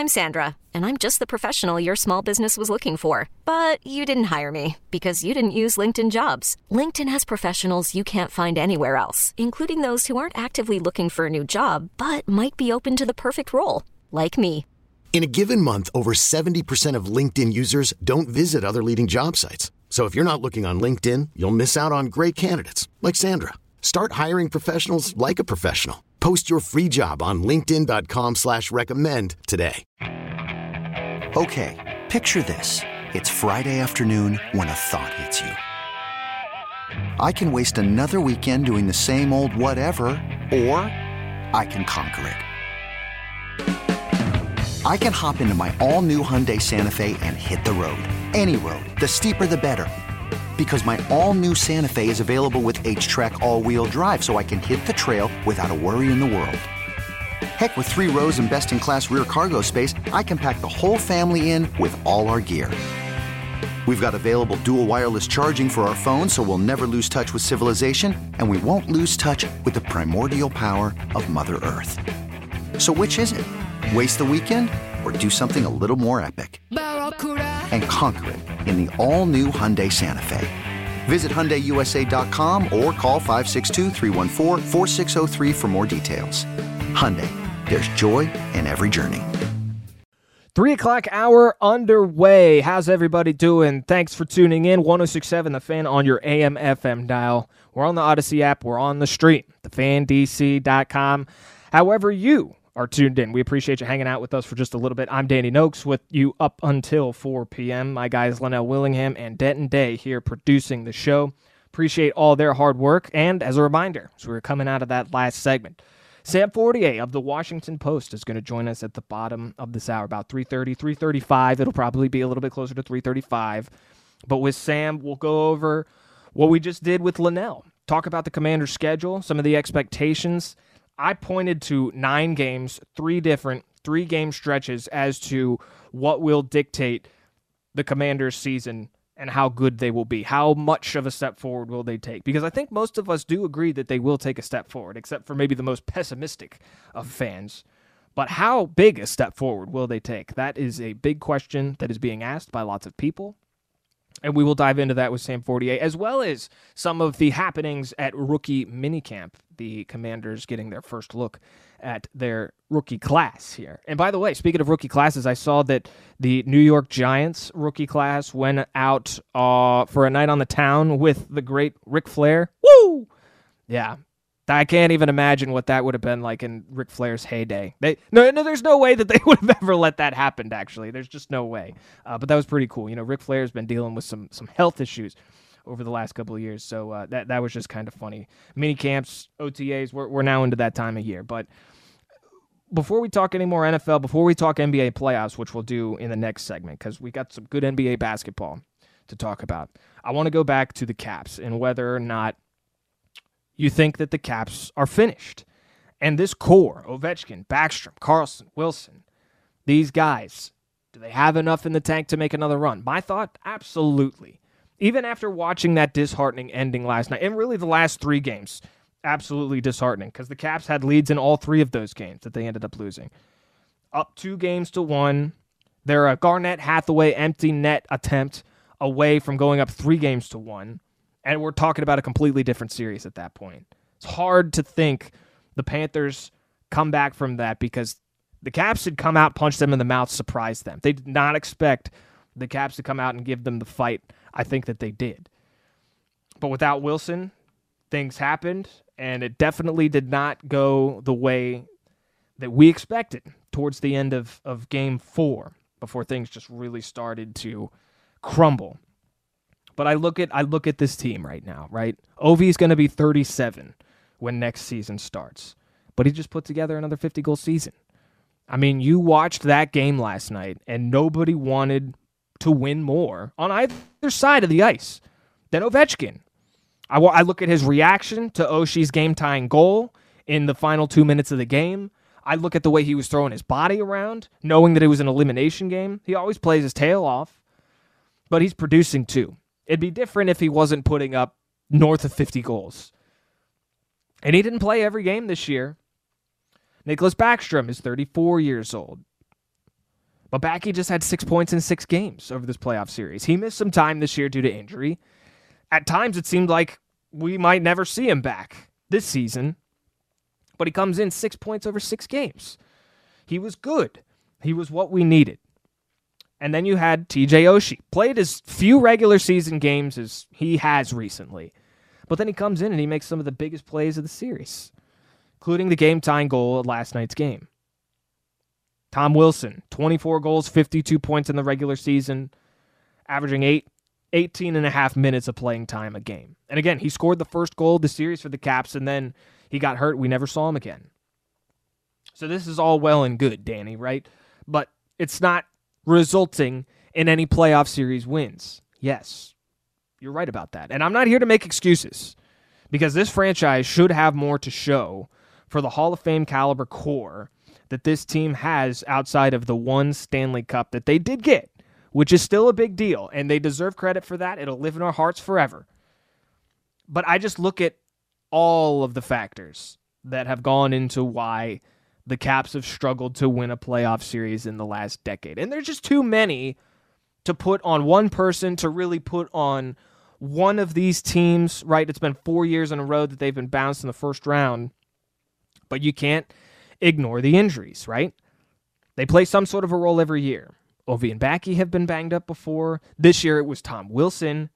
I'm Sandra, and I'm just the professional your small business was looking for. But you didn't hire me because you didn't use LinkedIn Jobs. LinkedIn has professionals you can't find anywhere else, including those who aren't actively looking for a new job, but might be open to the perfect role, like me. In a given month, over 70% of LinkedIn users don't visit other leading job sites. So if you're not looking on LinkedIn, you'll miss out on great candidates like Sandra. Start hiring professionals like a professional. Post your free job on linkedin.com/recommend today. Okay, picture this. It's Friday afternoon when a thought hits you. I can waste another weekend doing the same old whatever, or I can conquer it. I can hop into my all-new Hyundai Santa Fe and hit the road. Any road. The steeper, the better. Because my all-new Santa Fe is available with H-Track all-wheel drive, so I can hit the trail without a worry in the world. Heck, with 3 rows and best-in-class rear cargo space, I can pack the whole family in with all our gear. We've got available dual wireless charging for our phones, so we'll never lose touch with civilization, and we won't lose touch with the primordial power of Mother Earth. So which is it? Waste the weekend or do something a little more epic? And conquer it in the all-new Hyundai Santa Fe. Visit HyundaiUSA.com or call 562-314-4603 for more details. Hyundai, there's joy in every journey. 3 o'clock hour underway. How's everybody doing? Thanks for tuning in. 106.7 The Fan on your AM FM dial. We're on the Odyssey app. We're on the street, thefandc.com. However you are tuned in, we appreciate you hanging out with us for just a little bit. I'm Danny Noakes with you up until 4 p.m. My guys Linnell Willingham and Denton Day here producing the show. Appreciate all their hard work. And as a reminder, as we were coming out of that last segment, Sam Fortier of the Washington Post is going to join us at the bottom of this hour, about 3:30, 3:35. It'll probably be a little bit closer to 3:35. But with Sam, we'll go over what we just did with Linnell, talk about the Commanders' schedule, some of the expectations. I pointed to 9 games, 3 different 3-game stretches as to what will dictate the Commanders' season and how good they will be. How much of a step forward will they take? Because I think most of us do agree that they will take a step forward, except for maybe the most pessimistic of fans. But how big a step forward will they take? That is a big question that is being asked by lots of people. And we will dive into that with Sam Fortier, as well as some of the happenings at rookie minicamp, the Commanders getting their first look at their rookie class here. And by the way, speaking of rookie classes, I saw that the New York Giants rookie class went out for a night on the town with the great Ric Flair. Woo! Yeah. I can't even imagine what that would have been like in Ric Flair's heyday. There's no way that they would have ever let that happen, actually. There's just no way. But that was pretty cool. You know, Ric Flair's been dealing with some health issues over the last couple of years, so that was just kind of funny. Mini camps, OTAs, we're now into that time of year. But before we talk any more NFL, before we talk NBA playoffs, which we'll do in the next segment, because we got some good NBA basketball to talk about, I want to go back to the Caps and whether or not you think that the Caps are finished. And this core, Ovechkin, Backstrom, Carlson, Wilson, these guys, do they have enough in the tank to make another run? My thought, absolutely. Even after watching that disheartening ending last night, and really the last 3 games, absolutely disheartening, because the Caps had leads in all 3 of those games that they ended up losing. Up 2-1. They're a Garnett Hathaway empty net attempt away from going up 3-1. And we're talking about a completely different series at that point. It's hard to think the Panthers come back from that because the Caps had come out, punched them in the mouth, surprised them. They did not expect the Caps to come out and give them the fight. I think that they did. But without Wilson, things happened, and it definitely did not go the way that we expected towards the end of Game 4 before things just really started to crumble. But I look at this team right now, right? Ovi's going to be 37 when next season starts. But he just put together another 50-goal season. I mean, you watched that game last night, and nobody wanted to win more on either side of the ice than Ovechkin. I look at his reaction to Oshie's game-tying goal in the final 2 minutes of the game. I look at the way he was throwing his body around, knowing that it was an elimination game. He always plays his tail off, but he's producing too. It'd be different if he wasn't putting up north of 50 goals. And he didn't play every game this year. Nicholas Backstrom is 34 years old. But Backey just had 6 points in 6 games over this playoff series. He missed some time this year due to injury. At times, it seemed like we might never see him back this season. But he comes in 6 points over 6 games. He was good. He was what we needed. And then you had TJ Oshie. Played as few regular season games as he has recently. But then he comes in and he makes some of the biggest plays of the series, including the game-tying goal of last night's game. Tom Wilson, 24 goals, 52 points in the regular season, averaging 18 and a half minutes of playing time a game. And again, he scored the first goal of the series for the Caps, and then he got hurt. We never saw him again. So this is all well and good, Danny, right? But it's not resulting in any playoff series wins. Yes, you're right about that. And I'm not here to make excuses, because this franchise should have more to show for the Hall of Fame caliber core that this team has outside of the one Stanley Cup that they did get, which is still a big deal, and they deserve credit for that. It'll live in our hearts forever. But I just look at all of the factors that have gone into why the Caps have struggled to win a playoff series in the last decade. And there's just too many to put on one person, to really put on one of these teams, right? It's been 4 years in a row that they've been bounced in the first round. But you can't ignore the injuries, right? They play some sort of a role every year. Ovi and Backey have been banged up before. This year it was Tom Wilson.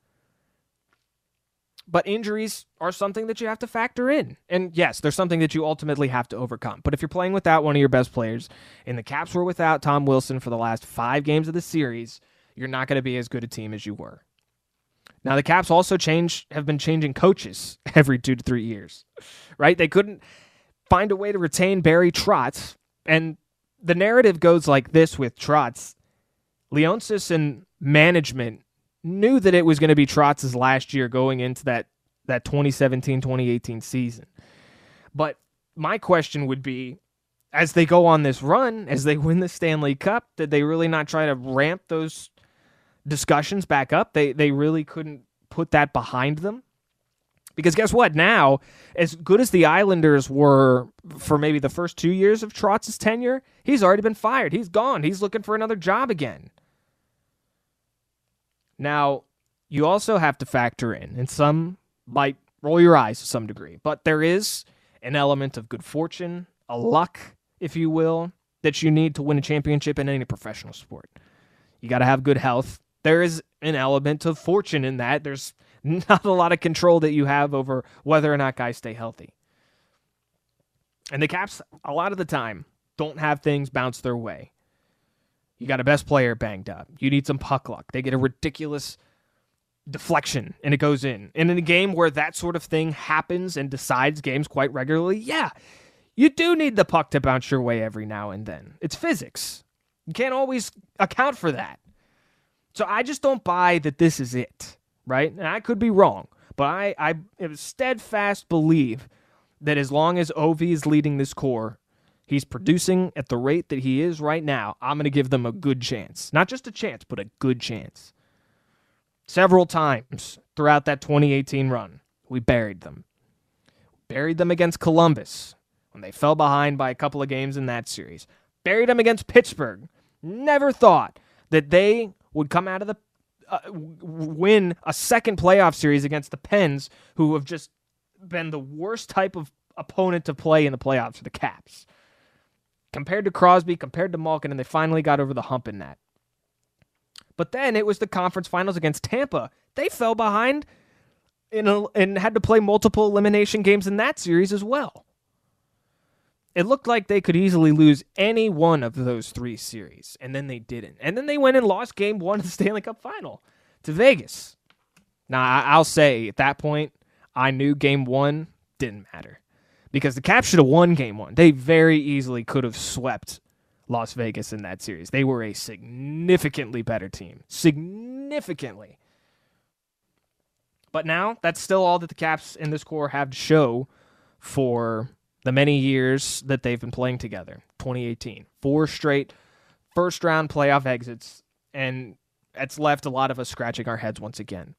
But injuries are something that you have to factor in. And yes, there's something that you ultimately have to overcome. But if you're playing without one of your best players, and the Caps were without Tom Wilson for the last 5 games of the series, you're not going to be as good a team as you were. Now, the Caps also have been changing coaches every 2 to 3 years, right? They couldn't find a way to retain Barry Trotz. And the narrative goes like this with Trotz. Leonsis and management knew that it was going to be Trotz's last year going into that 2017-2018 season. But my question would be, as they go on this run, as they win the Stanley Cup, did they really not try to ramp those discussions back up? They really couldn't put that behind them? Because guess what? Now, as good as the Islanders were for maybe the first 2 years of Trotz's tenure, he's already been fired. He's gone. He's looking for another job again. Now, you also have to factor in, and some might roll your eyes to some degree, but there is an element of good fortune, a luck, if you will, that you need to win a championship in any professional sport. You got to have good health. There is an element of fortune in that. There's not a lot of control that you have over whether or not guys stay healthy. And the Caps, a lot of the time, don't have things bounce their way. You got a best player banged up. You need some puck luck. They get a ridiculous deflection, and it goes in. And in a game where that sort of thing happens and decides games quite regularly, yeah, you do need the puck to bounce your way every now and then. It's physics. You can't always account for that. So I just don't buy that this is it, right? And I could be wrong, but I steadfast believe that as long as Ovi is leading this core, he's producing at the rate that he is right now, I'm going to give them a good chance. Not just a chance, but a good chance. Several times throughout that 2018 run, we buried them. Buried them against Columbus when they fell behind by a couple of games in that series. Buried them against Pittsburgh. Never thought that they would come out of the win a second playoff series against the Pens, who have just been the worst type of opponent to play in the playoffs for the Caps. Compared to Crosby, compared to Malkin, and they finally got over the hump in that. But then it was the conference finals against Tampa. They fell behind and had to play multiple elimination games in that series as well. It looked like they could easily lose any one of those 3 series, and then they didn't. And then they went and lost Game 1 of the Stanley Cup Final to Vegas. Now, I'll say at that point, I knew Game 1 didn't matter because the Caps should have won Game 1. They very easily could have swept Las Vegas in that series. They were a significantly better team. Significantly. But now, that's still all that the Caps and this core have to show for the many years that they've been playing together. 2018. 4 straight first-round playoff exits, and it's left a lot of us scratching our heads once again.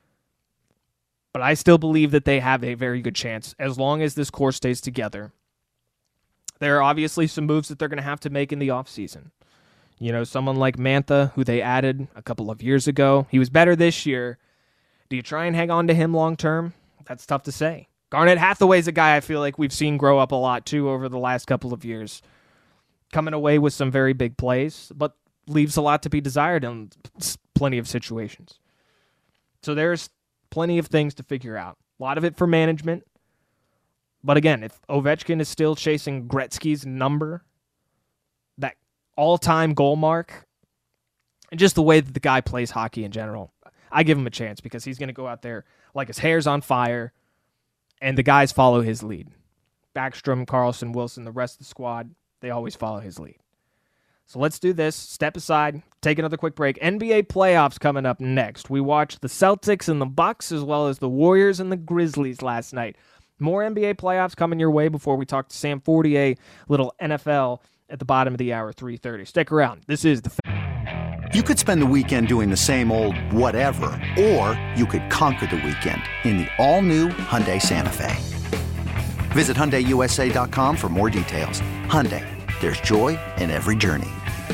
But I still believe that they have a very good chance as long as this core stays together. There are obviously some moves that they're going to have to make in the offseason. You know, someone like Mantha, who they added a couple of years ago. He was better this year. Do you try and hang on to him long term? That's tough to say. Garnett Hathaway's a guy I feel like we've seen grow up a lot too over the last couple of years. Coming away with some very big plays, but leaves a lot to be desired in plenty of situations. So there's plenty of things to figure out. A lot of it for management. But again, if Ovechkin is still chasing Gretzky's number, that all-time goal mark, and just the way that the guy plays hockey in general, I give him a chance because he's going to go out there like his hair's on fire, and the guys follow his lead. Backstrom, Carlson, Wilson, the rest of the squad, they always follow his lead. So let's do this. Step aside, take another quick break. NBA playoffs coming up next. We watched the Celtics and the Bucks as well as the Warriors and the Grizzlies last night. More NBA playoffs coming your way before we talk to Sam Fortier, little NFL at the bottom of the hour, 3:30. Stick around. This is the You could spend the weekend doing the same old whatever, or you could conquer the weekend in the all-new Hyundai Santa Fe. Visit HyundaiUSA.com for more details. Hyundai, there's joy in every journey.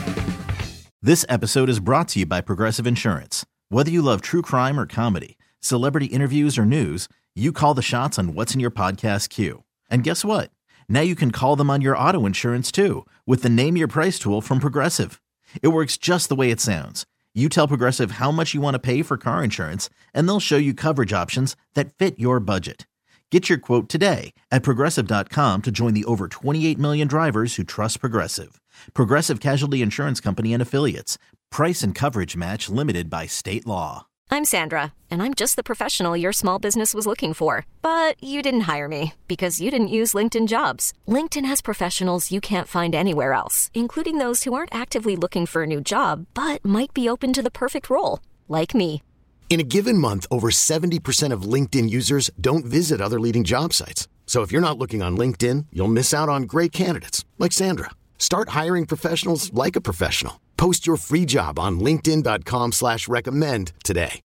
This episode is brought to you by Progressive Insurance. Whether you love true crime or comedy, celebrity interviews or news, you call the shots on what's in your podcast queue. And guess what? Now you can call them on your auto insurance too with the Name Your Price tool from Progressive. It works just the way it sounds. You tell Progressive how much you want to pay for car insurance, and they'll show you coverage options that fit your budget. Get your quote today at Progressive.com to join the over 28 million drivers who trust Progressive. Progressive Casualty Insurance Company and Affiliates. Price and coverage match limited by state law. I'm Sandra, and I'm just the professional your small business was looking for. But you didn't hire me because you didn't use LinkedIn Jobs. LinkedIn has professionals you can't find anywhere else, including those who aren't actively looking for a new job, but might be open to the perfect role, like me. In a given month, over 70% of LinkedIn users don't visit other leading job sites. So if you're not looking on LinkedIn, you'll miss out on great candidates like Sandra. Start hiring professionals like a professional. Post your free job on linkedin.com/recommend today.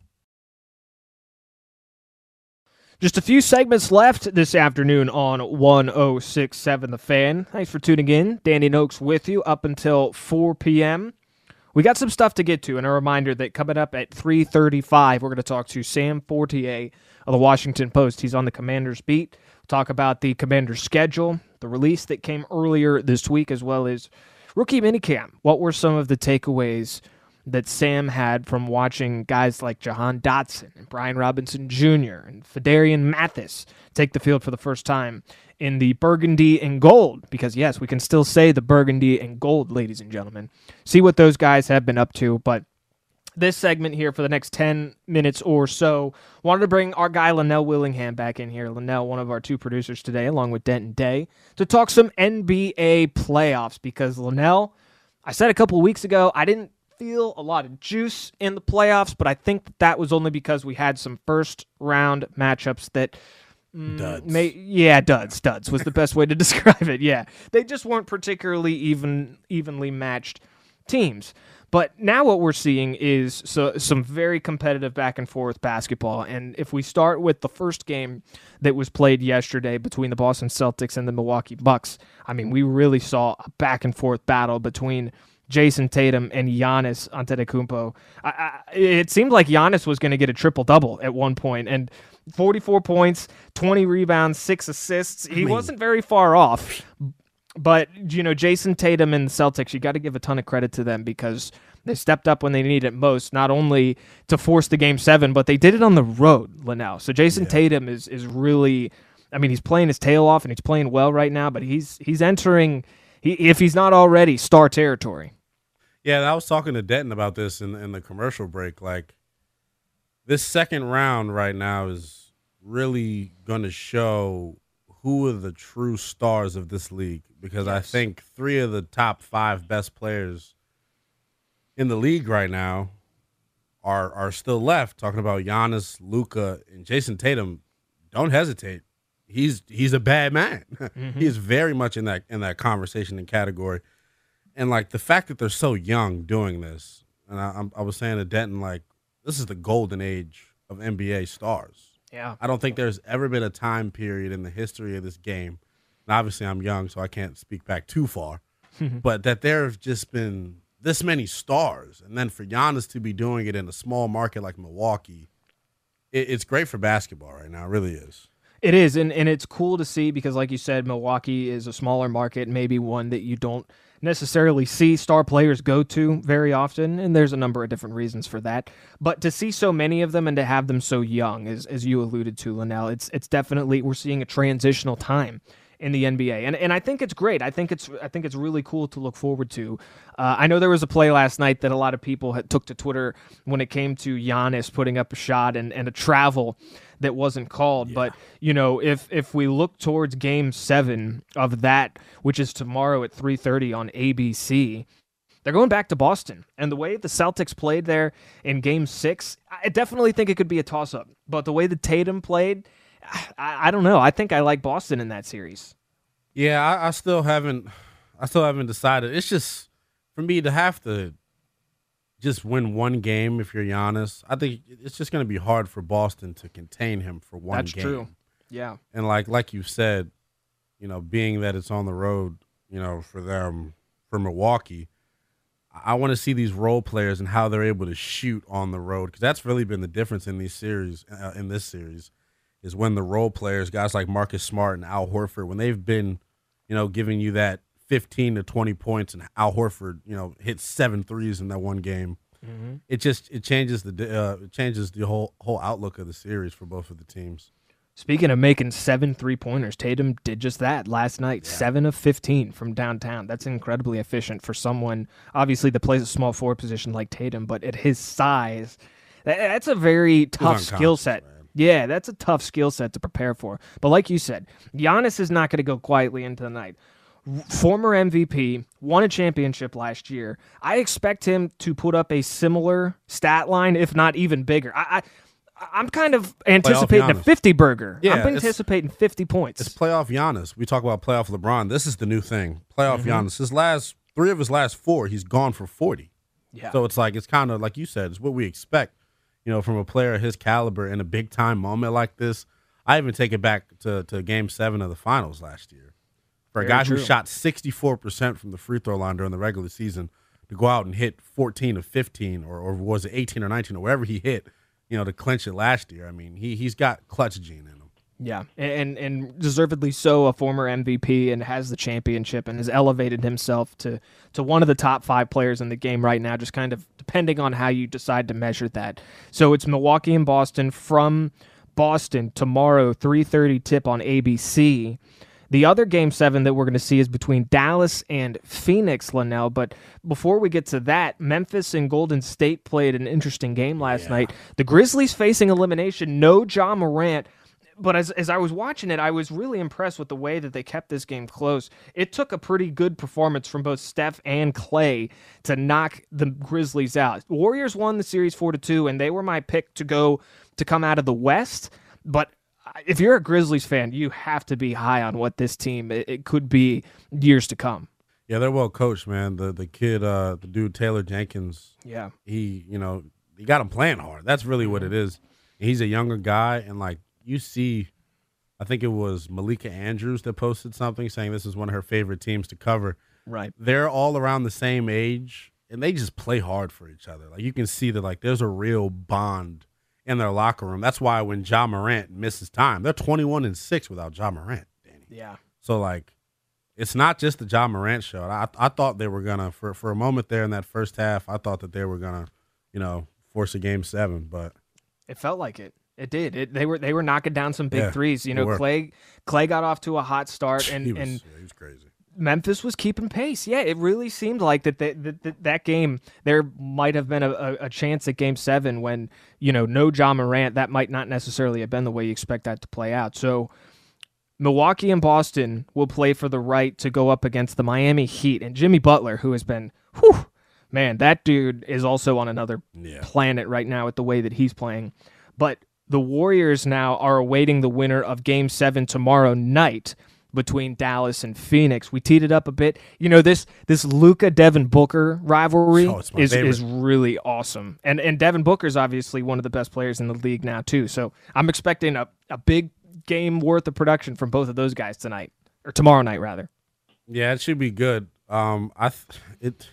Just a few segments left this afternoon on 106.7 The Fan. Thanks for tuning in. Danny Noakes with you up until 4 p.m. We got some stuff to get to, and a reminder that coming up at 3:35, we're going to talk to Sam Fortier of the Washington Post. He's on the Commanders beat. We'll talk about the Commanders schedule, the release that came earlier this week, as well as rookie minicamp. What were some of the takeaways that Sam had from watching guys like Jahan Dotson and Brian Robinson Jr. and Fedarian Mathis take the field for the first time in the burgundy and gold? Because, yes, we can still say the burgundy and gold, ladies and gentlemen. See what those guys have been up to. But this segment here for the next 10 minutes or so, wanted to bring our guy Linnell Willingham back in here. Linnell, one of our two producers today, along with Denton Day, to talk some NBA playoffs. Because Linnell, I said a couple of weeks ago, I didn't feel a lot of juice in the playoffs, but I think that was only because we had some first-round matchups that duds was the best way to describe it. Yeah, they just weren't particularly evenly matched teams. But now what we're seeing is some very competitive back-and-forth basketball. And if we start with the first game that was played yesterday between the Boston Celtics and the Milwaukee Bucks, I mean, we really saw a back-and-forth battle between Jason Tatum and Giannis Antetokounmpo. It seemed like Giannis was going to get a triple-double at one point, and 44 points, 20 rebounds, 6 assists. He wasn't very far off. But, you know, Jason Tatum and the Celtics, you got to give a ton of credit to them because they stepped up when they needed it most, not only to force the Game 7, but they did it on the road, Linnell. So Jason Tatum is really, I mean, he's playing his tail off and he's playing well right now, but he's entering, if he's not already, star territory. Yeah, I was talking to Denton about this in the commercial break. Like, this second round right now is really going to show who are the true stars of this league, because I think 3 of the top 5 best players in the league right now are still left. Talking about Giannis, Luka, and Jason Tatum. Don't hesitate. He's a bad man. Mm-hmm. He is very much in that conversation and category. And, like, the fact that they're so young doing this, and I was saying to Denton, like, this is the golden age of NBA stars. Yeah. I don't think there's ever been a time period in the history of this game, and obviously I'm young, so I can't speak back too far, but that there have just been this many stars, and then for Giannis to be doing it in a small market like Milwaukee, it's great for basketball right now. It really is. It is, and it's cool to see because, like you said, Milwaukee is a smaller market, maybe one that you don't necessarily see star players go to very often, and there's a number of different reasons for that. But to see so many of them and to have them so young, as you alluded to, Linnell, it's definitely, we're seeing a transitional time in the NBA, and I think it's great. I think it's really cool to look forward to. I know there was a play last night that a lot of people took to Twitter when it came to Giannis putting up a shot and a travel that wasn't called. Yeah. But if we look towards Game 7 of that, which is tomorrow at 3:30 on ABC, they're going back to Boston, and the way the Celtics played there in Game 6, I definitely think it could be a toss-up. But the way that Tatum played, I don't know. I think I like Boston in that series. Yeah, I still haven't decided. It's just for me to have to just win one game if you're Giannis. I think it's just going to be hard for Boston to contain him for one game. That's true. Yeah. And like you said, being that it's on the road, for Milwaukee, I want to see these role players and how they're able to shoot on the road, because that's really been the difference in this series, is when the role players, guys like Marcus Smart and Al Horford, when they've been, giving you that 15 to 20 points, and Al Horford, hit 7 threes in that one game, it changes the whole outlook of the series for both of the teams. Speaking of making 7 3-pointers, Tatum did just that last night. 7 of 15 from downtown. That's incredibly efficient for someone, obviously, that plays a small forward position like Tatum, but at his size, that's a very tough skill set. Man. Yeah, that's a tough skill set to prepare for. But like you said, Giannis is not going to go quietly into the night. Former MVP, won a championship last year. I expect him to put up a similar stat line, if not even bigger. I'm kind of anticipating a 50-burger. Yeah, I'm anticipating 50 points. It's playoff Giannis. We talk about playoff LeBron. This is the new thing. Playoff Giannis. Three of his last 4, he's gone for 40. Yeah. So it's kind of like you said, it's what we expect. From a player of his caliber in a big-time moment like this. I even take it back to Game 7 of the finals last year. For a guy who shot 64% from the free throw line during the regular season to go out and hit 14 of 15, or was it 18 or 19, or wherever he hit, to clinch it last year. I mean, he's got clutch gene in him. Yeah, and deservedly so, a former MVP, and has the championship and has elevated himself to one of the top 5 players in the game right now, just kind of depending on how you decide to measure that. So it's Milwaukee and Boston from Boston tomorrow, 3:30 tip on ABC. The other Game 7 that we're going to see is between Dallas and Phoenix, Linnell. But before we get to that, Memphis and Golden State played an interesting game last night. The Grizzlies facing elimination, no Ja Morant. But as I was watching it, I was really impressed with the way that they kept this game close. It took a pretty good performance from both Steph and Klay to knock the Grizzlies out. The Warriors won the series 4-2, and they were my pick to come out of the West. But if you're a Grizzlies fan, you have to be high on what this team, it could be years to come. Yeah, they're well coached, man. The kid, the dude Taylor Jenkins. Yeah, he got him playing hard. That's really what it is. He's a younger guy, and you see, I think it was Malika Andrews that posted something saying this is one of her favorite teams to cover. Right. They're all around the same age, and they just play hard for each other. You can see that there's a real bond in their locker room. That's why when Ja Morant misses time, they're 21-6 without Ja Morant, Danny. Yeah. So it's not just the Ja Morant show. I thought they were gonna for a moment there in that first half. I thought that they were gonna, force a Game 7, but it felt like it. It did. They were knocking down some big threes. Klay got off to a hot start, and he was crazy. Memphis was keeping pace. Yeah, it really seemed like that game, there might have been a chance at Game 7 when, no Ja Morant, that might not necessarily have been the way you expect that to play out. So Milwaukee and Boston will play for the right to go up against the Miami Heat. And Jimmy Butler, who has been, man, that dude is also on another planet right now with the way that he's playing. But the Warriors now are awaiting the winner of Game 7 tomorrow night between Dallas and Phoenix. We teed it up a bit. This Luka Devin Booker rivalry is really awesome. And Devin Booker's obviously one of the best players in the league now too. So I'm expecting a big game worth of production from both of those guys tonight, or tomorrow night rather. Yeah, it should be good.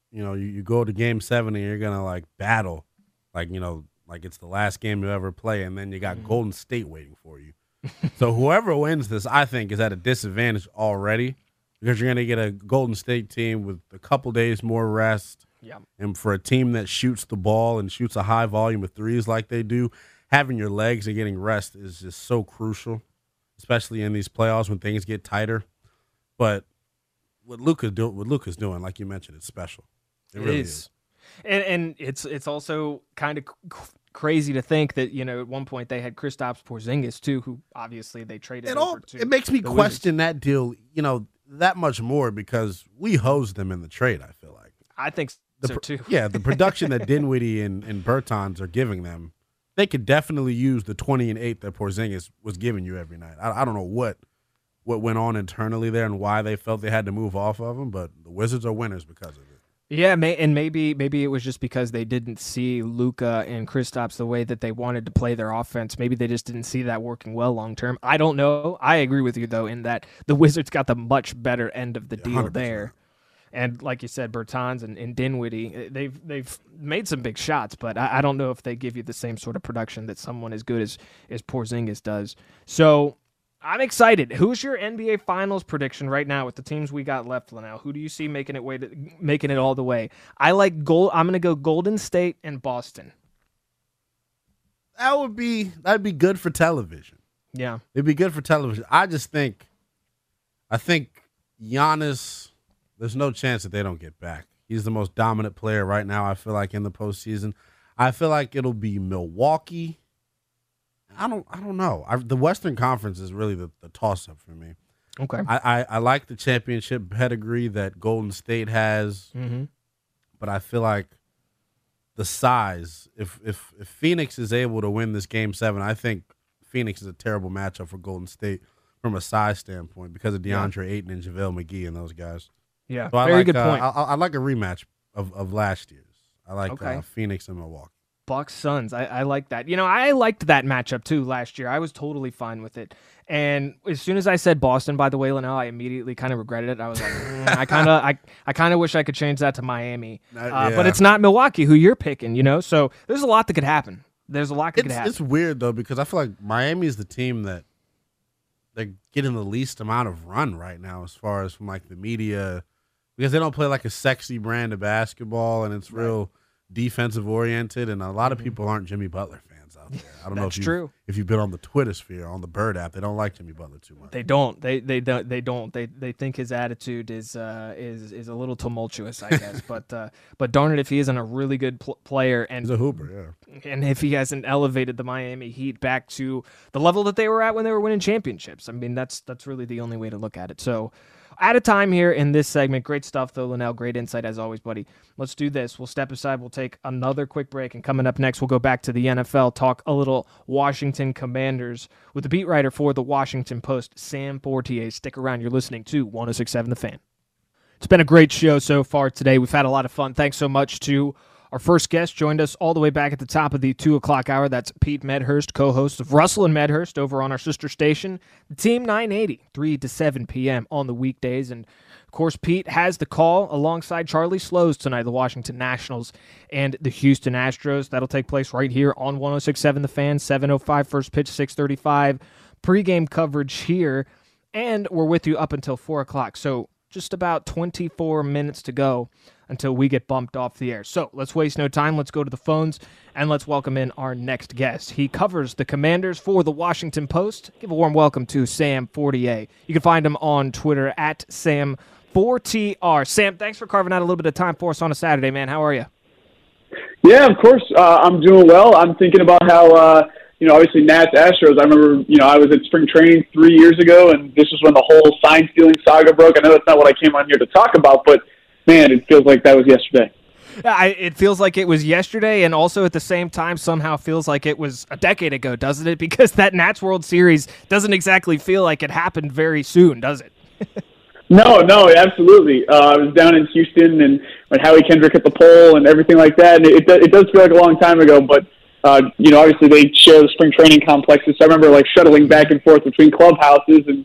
you go to Game 7 and you're gonna like battle, like like it's the last game you ever play, and then you got Golden State waiting for you. So whoever wins this, I think, is at a disadvantage already because you're gonna get a Golden State team with a couple days more rest. Yeah. And for a team that shoots the ball and shoots a high volume of threes like they do, having your legs and getting rest is just so crucial, especially in these playoffs when things get tighter. But what Luka's doing, like you mentioned, it's special. It really is. And it's also kind of crazy to think that, at one point they had Kristaps Porzingis too, who obviously they traded over to. It makes me question that deal, that much more because we hosed them in the trade, I feel like. I think so too. Yeah, the production that Dinwiddie and Bertans are giving them, they could definitely use the 20 and 8 that Porzingis was giving you every night. I don't know what went on internally there and why they felt they had to move off of him, but the Wizards are winners because of it. Yeah, and maybe it was just because they didn't see Luka and Kristaps the way that they wanted to play their offense. Maybe they just didn't see that working well long term. I don't know. I agree with you though in that the Wizards got the much better end of the deal 100%. There. And like you said, Bertans and Dinwiddie, they've made some big shots, but I don't know if they give you the same sort of production that someone as good as Porzingis does. So I'm excited. Who's your NBA Finals prediction right now with the teams we got left, Linnell? Who do you see making it all the way? I'm going to go Golden State and Boston. That'd be good for television. Yeah, it'd be good for television. I think Giannis. There's no chance that they don't get back. He's the most dominant player right now, I feel like, in the postseason. I feel like it'll be Milwaukee. I don't know. The Western Conference is really the toss-up for me. Okay. I like the championship pedigree that Golden State has, but I feel like the size, if Phoenix is able to win this Game 7, I think Phoenix is a terrible matchup for Golden State from a size standpoint because of DeAndre Ayton and JaVale McGee and those guys. Yeah, so very good point. I like a rematch of last year's. I like Phoenix and Milwaukee. Bucks Suns. I like that. I liked that matchup too last year. I was totally fine with it. And as soon as I said Boston, by the way, Linnell, I immediately kind of regretted it. I was like, I kind of wish I could change that to Miami. But it's not Milwaukee who you're picking, So there's a lot that could happen. It's weird though because I feel like Miami is the team that they're getting the least amount of run right now as far as from like the media. Because they don't play like a sexy brand of basketball, and it's real defensive oriented, and a lot of people aren't Jimmy Butler fans out there. I don't know if you've been on the Twitter sphere, on the Bird app, they don't like Jimmy Butler too much. They don't. They don't. They think his attitude is a little tumultuous, I guess. but darn it, if he isn't a really good player and he's a hooper, and if he hasn't elevated the Miami Heat back to the level that they were at when they were winning championships, I mean that's really the only way to look at it. So. Out of time here in this segment. Great stuff, though, Linnell. Great insight as always, buddy. Let's do this. We'll step aside. We'll take another quick break. And coming up next, we'll go back to the NFL, talk a little Washington Commanders with the beat writer for the Washington Post, Sam Fortier. Stick around. You're listening to 106.7 The Fan. It's been a great show so far today. We've had a lot of fun. Thanks so much to our first guest. Joined us all the way back at the top of the 2 o'clock hour. That's Pete Medhurst, co-host of Russell and Medhurst over on our sister station, the Team 980, 3 to 7 p.m. on the weekdays. And, of course, Pete has the call alongside Charlie Slows tonight, the Washington Nationals and the Houston Astros. That'll take place right here on 106.7 The Fan, 7:05 first pitch, 6:35 pregame coverage here. And we're with you up until 4 o'clock. So just about 24 minutes to go until we get bumped off the air. So let's waste no time. Let's go to the phones, and let's welcome in our next guest. He covers the Commanders for the Washington Post. Give a warm welcome to Sam Fortier. You can find him on Twitter at Sam4TR. Sam, thanks for carving out a little bit of time for us on a Saturday, man. How are you? Yeah, of course. I'm doing well. I'm thinking about how, obviously Nats Astros. I remember, I was at spring training 3 years ago, and this was when the whole sign-stealing saga broke. I know that's not what I came on here to talk about, but man, it feels like that was yesterday. It feels like it was yesterday, and also at the same time somehow feels like it was a decade ago, doesn't it? Because that Nats World Series doesn't exactly feel like it happened very soon, does it? No, absolutely. I was down in Houston, and when Howie Kendrick hit the pole and everything like that, and it does feel like a long time ago, but obviously they share the spring training complexes, so I remember shuttling back and forth between clubhouses and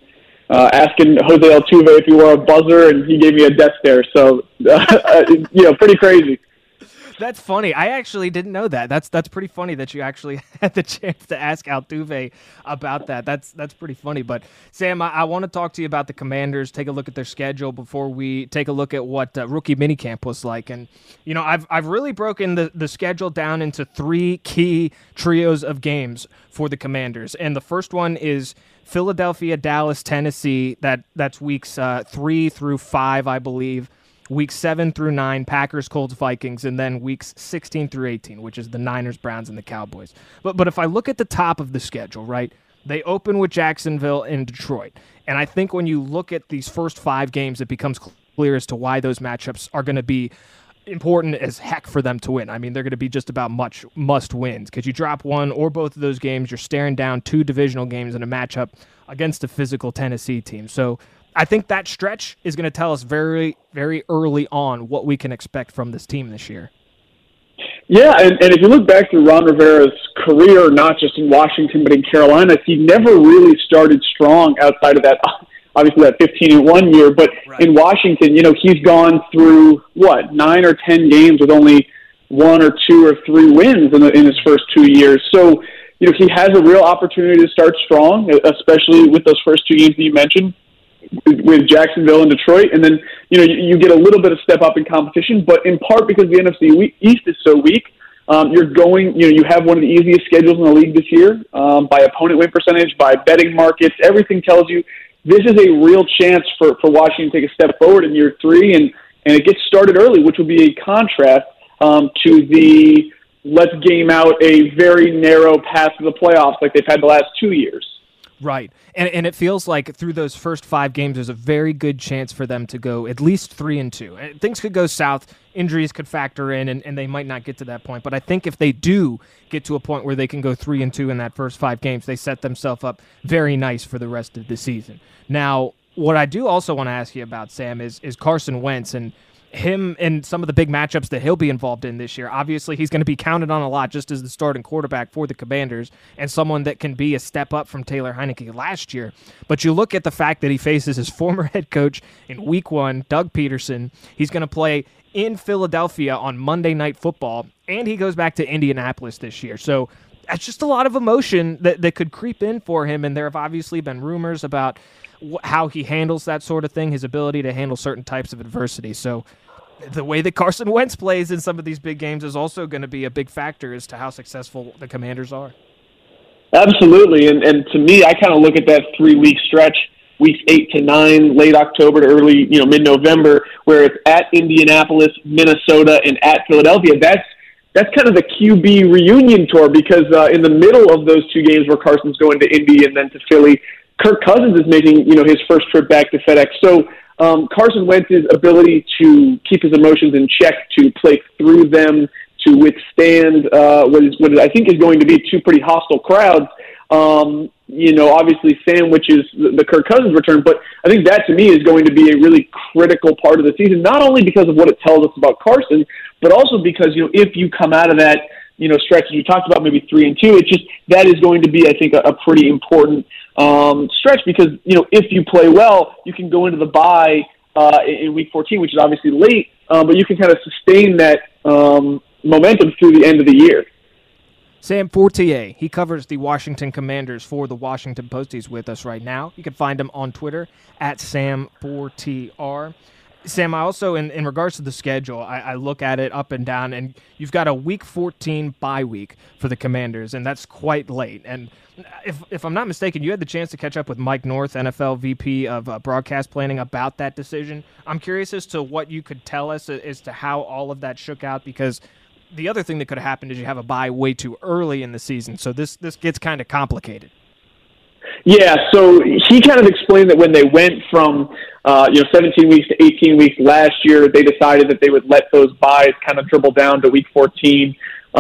asking Jose Altuve if he wore a buzzer, and he gave me a death stare. So, pretty crazy. That's funny. I actually didn't know that. That's pretty funny that you actually had the chance to ask Altuve about that. That's pretty funny. But Sam, I want to talk to you about the Commanders. Take a look at their schedule before we take a look at what rookie minicamp was like. And I've really broken the schedule down into 3 key trios of games for the Commanders. And the first one is Philadelphia, Dallas, Tennessee. That's weeks 3 through 5, I believe. Weeks 7 through 9, Packers, Colts, Vikings, and then weeks 16 through 18, which is the Niners, Browns, and the Cowboys. But if I look at the top of the schedule, right, they open with Jacksonville and Detroit. And I think when you look at these first 5 games, it becomes clear as to why those matchups are going to be important as heck for them to win. I mean, they're going to be just about must-wins. Because you drop one or both of those games, you're staring down 2 divisional games in a matchup against a physical Tennessee team. So I think that stretch is going to tell us very, very early on what we can expect from this team this year. Yeah, and if you look back through Ron Rivera's career, not just in Washington but in Carolina, he never really started strong outside of that, obviously that 15-1 year. But right. In Washington, he's gone through, 9 or 10 games with only 1 or 2 or 3 wins in his first 2 years. So, he has a real opportunity to start strong, especially with those first 2 games that you mentioned, with Jacksonville and Detroit, and then you get a little bit of step up in competition, but in part because the NFC East is so weak, you have one of the easiest schedules in the league this year by opponent win percentage, by betting markets. Everything tells you this is a real chance for Washington to take a step forward in year 3, and it gets started early, which will be a contrast to the let's game out a very narrow path to the playoffs like they've had the last 2 years. Right. And it feels like through those first 5 games, there's a very good chance for them to go at least 3-2. Things could go south. Injuries could factor in, and they might not get to that point. But I think if they do get to a point where they can go 3-2 in that first 5 games, they set themselves up very nice for the rest of the season. Now, what I do also want to ask you about, Sam, is Carson Wentz and him and some of the big matchups that he'll be involved in this year. Obviously, he's going to be counted on a lot just as the starting quarterback for the Commanders and someone that can be a step up from Taylor Heineke last year. But you look at the fact that he faces his former head coach in Week 1, Doug Peterson. He's going to play in Philadelphia on Monday Night Football, and he goes back to Indianapolis this year. So that's just a lot of emotion that could creep in for him, and there have obviously been rumors about how he handles that sort of thing, his ability to handle certain types of adversity. So the way that Carson Wentz plays in some of these big games is also going to be a big factor as to how successful the Commanders are. Absolutely, and to me, I kind of look at that 3-week stretch, weeks 8 to 9, late October to early, mid-November, where it's at Indianapolis, Minnesota, and at Philadelphia. That's kind of the QB reunion tour because in the middle of those 2 games where Carson's going to Indy and then to Philly, Kirk Cousins is making, his first trip back to FedEx. So Carson Wentz's ability to keep his emotions in check, to play through them, to withstand what I think is going to be 2 pretty hostile crowds, obviously sandwiches the Kirk Cousins return. But I think that, to me, is going to be a really critical part of the season, not only because of what it tells us about Carson, but also because, if you come out of that, stretch you talked about, maybe 3-2, it's just that is going to be, I think, a pretty important stretch because, if you play well, you can go into the bye in Week 14, which is obviously late, but you can kind of sustain that momentum through the end of the year. Sam Fortier, he covers the Washington Commanders for the Washington Post. He's with us right now. You can find him on Twitter at Sam4TR. Sam, I also, in regards to the schedule, I look at it up and down, and you've got a Week 14 bye week for the Commanders, and that's quite late. And if I'm not mistaken, you had the chance to catch up with Mike North, NFL VP of Broadcast Planning, about that decision. I'm curious as to what you could tell us as to how all of that shook out, because the other thing that could have happened is you have a bye way too early in the season, so this gets kind of complicated. Yeah, so he kind of explained that when they went from 17 weeks to 18 weeks last year, they decided that they would let those buys kind of dribble down to Week 14.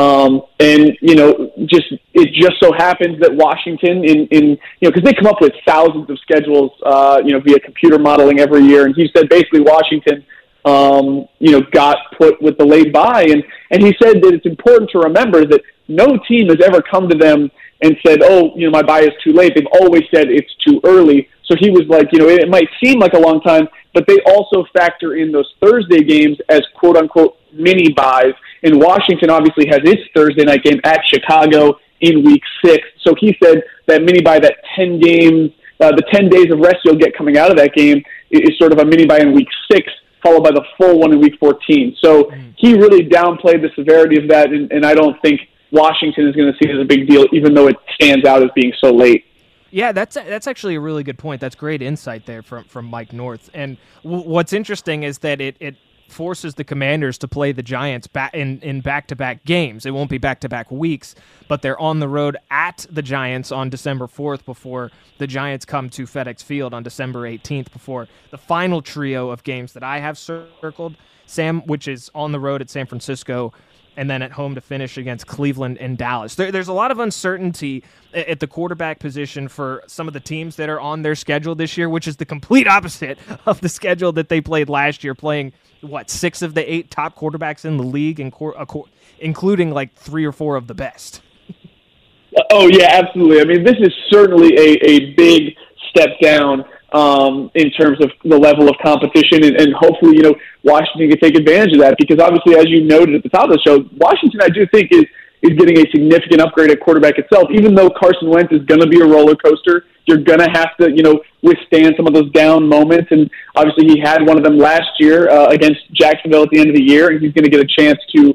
It just so happens that Washington, because they come up with thousands of schedules, via computer modeling every year, and he said basically Washington, got put with the late bye, and he said that it's important to remember that no team has ever come to them and said, oh, my bye is too late. They've always said it's too early. So he was like, it might seem like a long time, but they also factor in those Thursday games as quote-unquote mini buys. And Washington obviously has its Thursday night game at Chicago in Week 6. So he said that mini buy, that 10 games, the 10 days of rest you'll get coming out of that game is sort of a mini buy in Week 6, followed by the full one in Week 14. So he really downplayed the severity of that, and I don't think Washington is going to see it as a big deal, even though it stands out as being so late. Yeah, that's actually a really good point. That's great insight there from Mike North. And what's interesting is that it forces the Commanders to play the Giants in back-to-back games. It won't be back-to-back weeks, but they're on the road at the Giants on December 4th before the Giants come to FedEx Field on December 18th before the final trio of games that I have circled, Sam, which is on the road at San Francisco, and then at home to finish against Cleveland and Dallas. There's a lot of uncertainty at the quarterback position for some of the teams that are on their schedule this year, which is the complete opposite of the schedule that they played last year, playing, 6 of the 8 top quarterbacks in the league, including like 3 or 4 of the best. Oh, yeah, absolutely. I mean, this is certainly a big step down in terms of the level of competition, and hopefully, Washington can take advantage of that, because obviously, as you noted at the top of the show, Washington, I do think, is getting a significant upgrade at quarterback itself. Even though Carson Wentz is going to be a roller coaster, you're going to have to, withstand some of those down moments, and obviously he had one of them last year against Jacksonville at the end of the year, and he's going to get a chance to,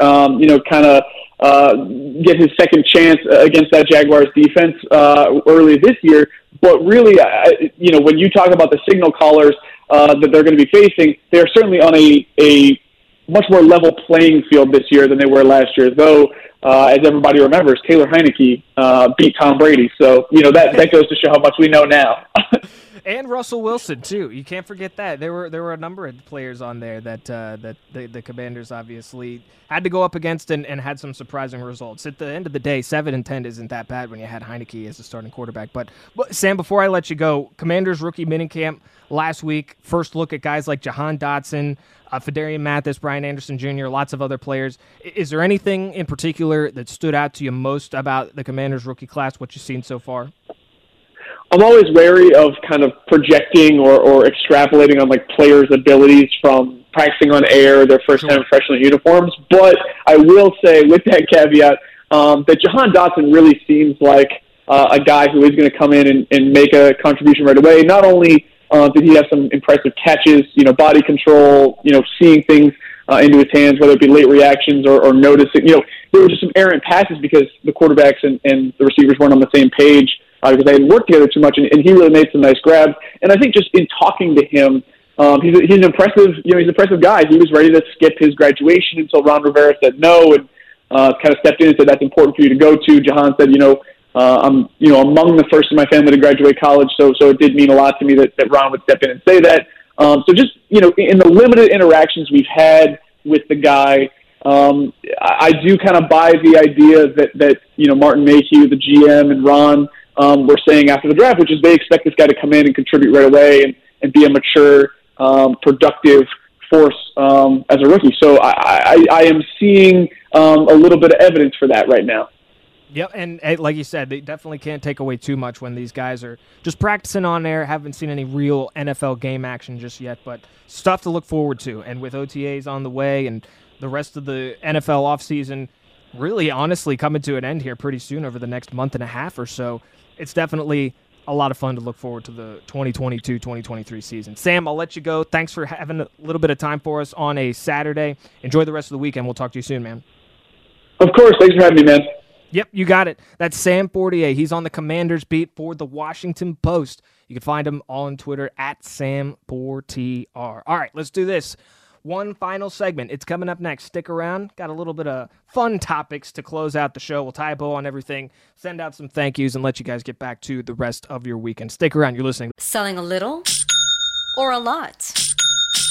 get his second chance against that Jaguars defense early this year. But really, when you talk about the signal callers that they're going to be facing, they're certainly on a much more level playing field this year than they were last year, though, as everybody remembers, Taylor Heineke beat Tom Brady. So, that goes to show how much we know now. And Russell Wilson, too. You can't forget that. There were a number of players on there that the Commanders obviously had to go up against and had some surprising results. At the end of the day, 7-10 isn't that bad when you had Heineke as a starting quarterback. But Sam, before I let you go, Commanders rookie minicamp last week, first look at guys like Jahan Dotson, Fedarian Mathis, Brian Anderson Jr., lots of other players. Is there anything in particular that stood out to you most about the Commanders rookie class, what you've seen so far? I'm always wary of kind of projecting or extrapolating on like players' abilities from practicing on air, their first time in professional uniforms. But I will say, with that caveat, that Jahan Dotson really seems like a guy who is going to come in and make a contribution right away. Not only did he have some impressive catches, body control, seeing things into his hands, whether it be late reactions or noticing. There were just some errant passes because the quarterbacks and the receivers weren't on the same page. Because they hadn't worked together too much, and he really made some nice grabs. And I think just in talking to him, he's an impressive, he's an impressive guy. He was ready to skip his graduation until Ron Rivera said no, and kind of stepped in and said that's important for you to go to. Jahan said, I'm among the first in my family to graduate college, so it did mean a lot to me that Ron would step in and say that. So just in the limited interactions we've had with the guy, I do kind of buy the idea that Martin Mayhew, the GM, and Ron were saying after the draft, which is they expect this guy to come in and contribute right away and be a mature, productive force as a rookie. So I am seeing a little bit of evidence for that right now. Yep, and like you said, they definitely can't take away too much when these guys are just practicing on there, haven't seen any real NFL game action just yet, but stuff to look forward to. And with OTAs on the way and the rest of the NFL offseason really honestly coming to an end here pretty soon over the next month and a half or so, it's definitely a lot of fun to look forward to the 2022-2023 season. Sam, I'll let you go. Thanks for having a little bit of time for us on a Saturday. Enjoy the rest of the weekend. We'll talk to you soon, man. Of course. Thanks for having me, man. Yep, you got it. That's Sam Fortier. He's on the Commanders beat for the Washington Post. You can find him on Twitter at SamFortier. All right, let's do this. One final segment. It's coming up next. Stick around. Got a little bit of fun topics to close out the show. We'll tie a bow on everything, send out some thank yous, and let you guys get back to the rest of your weekend. Stick around. You're listening. Selling a little or a lot?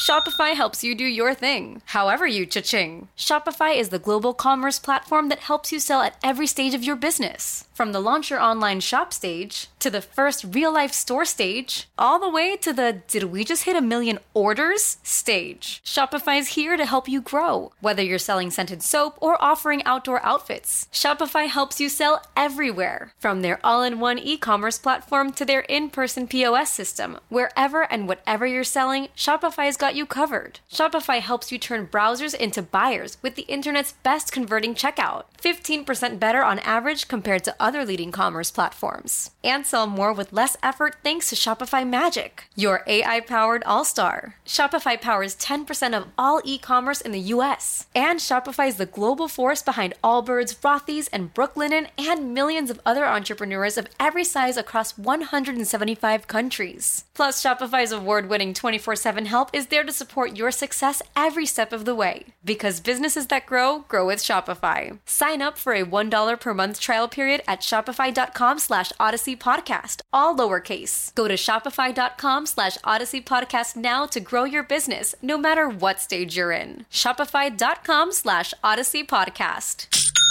Shopify helps you do your thing, however you cha-ching. Shopify is the global commerce platform that helps you sell at every stage of your business. From the launch your online shop stage, to the first real-life store stage, all the way to the did we just hit 1 million orders stage. Shopify's here to help you grow. Whether you're selling scented soap or offering outdoor outfits, Shopify helps you sell everywhere. From their all-in-one e-commerce platform to their in-person POS system, wherever and whatever you're selling, Shopify's got you covered. Shopify helps you turn browsers into buyers with the internet's best converting checkout. 15% better on average compared to other leading commerce platforms. And sell more with less effort thanks to Shopify Magic, your AI-powered all-star. Shopify powers 10% of all e-commerce in the US. And Shopify is the global force behind Allbirds, Rothy's, and Brooklinen, and millions of other entrepreneurs of every size across 175 countries. Plus, Shopify's award-winning 24/7 help is there to support your success every step of the way. Because businesses that grow, grow with Shopify. Sign up for a $1 per month trial period at shopify.com/Odyssey Podcast, all lowercase. Go to shopify.com/Odyssey Podcast now to grow your business, no matter what stage you're in. Shopify.com/Odyssey Podcast.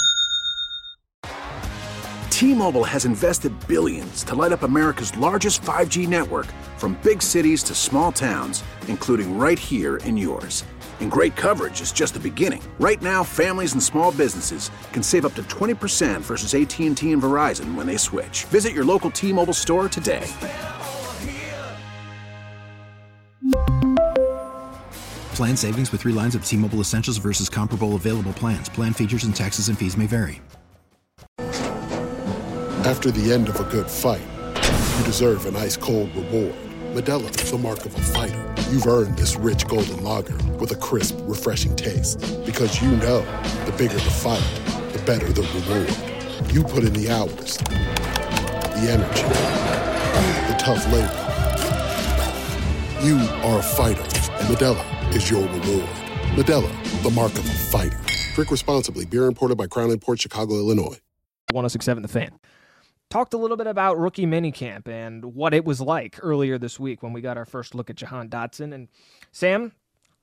T-Mobile has invested billions to light up America's largest 5G network, from big cities to small towns, including right here in yours. And great coverage is just the beginning. Right now, families and small businesses can save up to 20% versus AT&T and Verizon when they switch. Visit your local T-Mobile store today. Plan savings with 3 lines of T-Mobile Essentials versus comparable available plans. Plan features and taxes and fees may vary. After the end of a good fight, you deserve an ice-cold reward. Modelo is the mark of a fighter. You've earned this rich golden lager with a crisp, refreshing taste. Because you know, the bigger the fight, the better the reward. You put in the hours, the energy, the tough labor. You are a fighter, and Modelo is your reward. Modelo, the mark of a fighter. Drink responsibly. Beer imported by Crown Imports, Chicago, Illinois. 106.7 The Fan. Talked a little bit about rookie minicamp and what it was like earlier this week when we got our first look at Jahan Dotson. And Sam,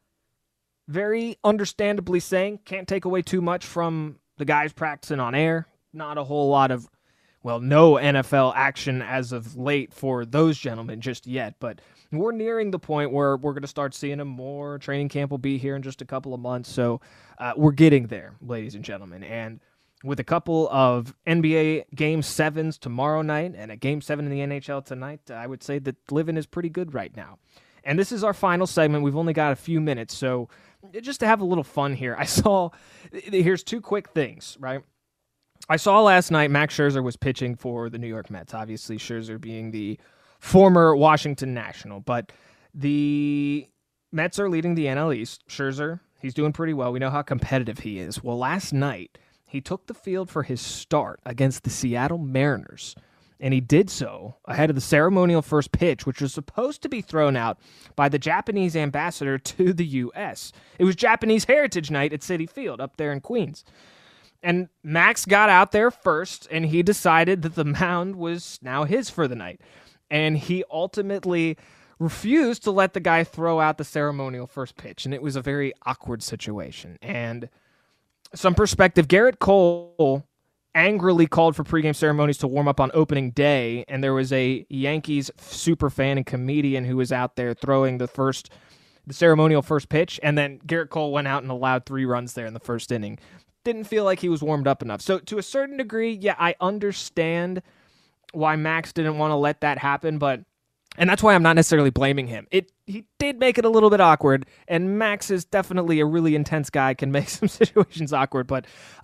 very understandably saying, can't take away too much from the guys practicing on air. Not a whole lot of, well, no NFL action as of late for those gentlemen just yet. But we're nearing the point where we're going to start seeing them more. Training camp will be here in just a couple of months. So we're getting there, ladies and gentlemen. And with a couple of NBA Game 7s tomorrow night and a Game 7 in the NHL tonight, I would say that living is pretty good right now. And this is our final segment. We've only got a few minutes, so just to have a little fun here, here's 2 quick things, right? I saw last night Max Scherzer was pitching for the New York Mets, obviously Scherzer being the former Washington National, but the Mets are leading the NL East. Scherzer, he's doing pretty well. We know how competitive he is. Well, last night, he took the field for his start against the Seattle Mariners, and he did so ahead of the ceremonial first pitch, which was supposed to be thrown out by the Japanese ambassador to the U.S. It was Japanese Heritage Night at Citi Field up there in Queens. And Max got out there first, and he decided that the mound was now his for the night. And he ultimately refused to let the guy throw out the ceremonial first pitch, and it was a very awkward situation. And some perspective, Garrett Cole angrily called for pregame ceremonies to warm up on opening day, and there was a Yankees super fan and comedian who was out there throwing the ceremonial first pitch, and then Garrett Cole went out and allowed 3 runs there in the first inning. Didn't feel like he was warmed up enough. So to a certain degree, yeah, I understand why Max didn't want to let that happen, and that's why I'm not necessarily blaming him. He did make it a little bit awkward, and Max is definitely a really intense guy, can make some situations awkward, but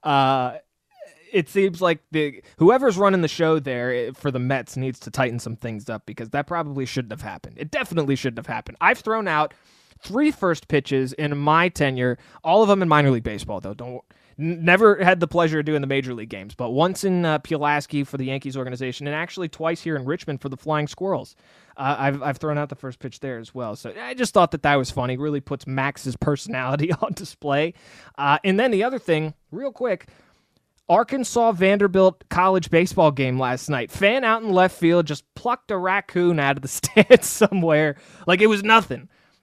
it seems like whoever's running the show there for the Mets needs to tighten some things up, because that probably shouldn't have happened. It definitely shouldn't have happened. I've thrown out 3 first pitches in my tenure, all of them in minor league baseball, though. Never had the pleasure of doing the major league games, but once in Pulaski for the Yankees organization, and actually twice here in Richmond for the Flying Squirrels. I've thrown out the first pitch there as well. So I just thought that was funny. Really puts Max's personality on display. And then the other thing, real quick, Arkansas Vanderbilt college baseball game last night. Fan out in left field just plucked a raccoon out of the stands somewhere like it was nothing.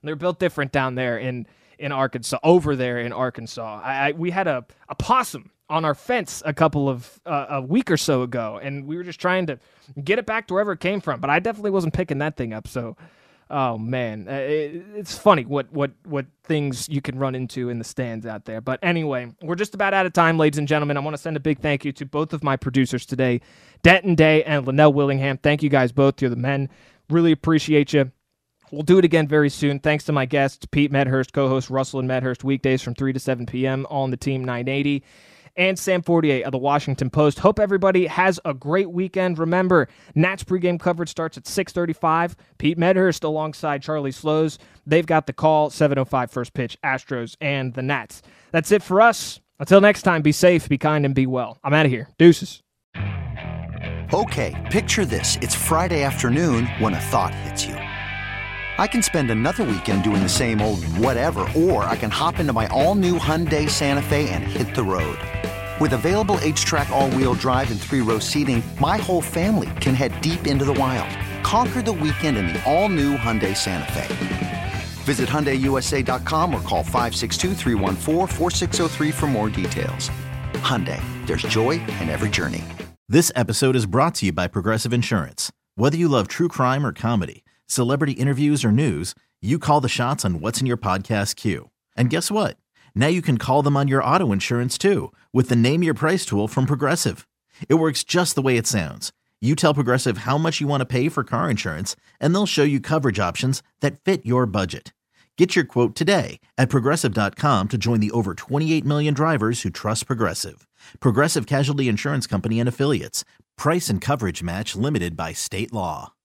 They're built different down there in Arkansas, over there in Arkansas. We had a possum on our fence a week or so ago, and we were just trying to get it back to wherever it came from, but I definitely wasn't picking that thing up, so oh man, it's funny what things you can run into in the stands out there. But anyway, we're just about out of time, ladies and gentlemen. I want to send a big thank you to both of my producers today, Denton Day and Linnell Willingham. Thank you guys both. You're the men. Really appreciate you. We'll do it again very soon. Thanks to my guests, Pete Medhurst, co-host Russell and Medhurst, weekdays from 3 to 7 p.m. on the Team 980. And Sam Fortier of the Washington Post. Hope everybody has a great weekend. Remember, Nats pregame coverage starts at 6:35. Pete Medhurst alongside Charlie Slows. They've got the call, 7:05 first pitch, Astros and the Nats. That's it for us. Until next time, be safe, be kind, and be well. I'm out of here. Deuces. Okay, picture this. It's Friday afternoon when a thought hits you. I can spend another weekend doing the same old whatever, or I can hop into my all-new Hyundai Santa Fe and hit the road. With available H-Track all-wheel drive and 3-row seating, my whole family can head deep into the wild. Conquer the weekend in the all-new Hyundai Santa Fe. Visit HyundaiUSA.com or call 562-314-4603 for more details. Hyundai, there's joy in every journey. This episode is brought to you by Progressive Insurance. Whether you love true crime or comedy, celebrity interviews or news, you call the shots on what's in your podcast queue. And guess what? Now you can call them on your auto insurance too with the Name Your Price tool from Progressive. It works just the way it sounds. You tell Progressive how much you want to pay for car insurance, and they'll show you coverage options that fit your budget. Get your quote today at Progressive.com to join the over 28 million drivers who trust Progressive. Progressive Casualty Insurance Company and Affiliates. Price and coverage match limited by state law.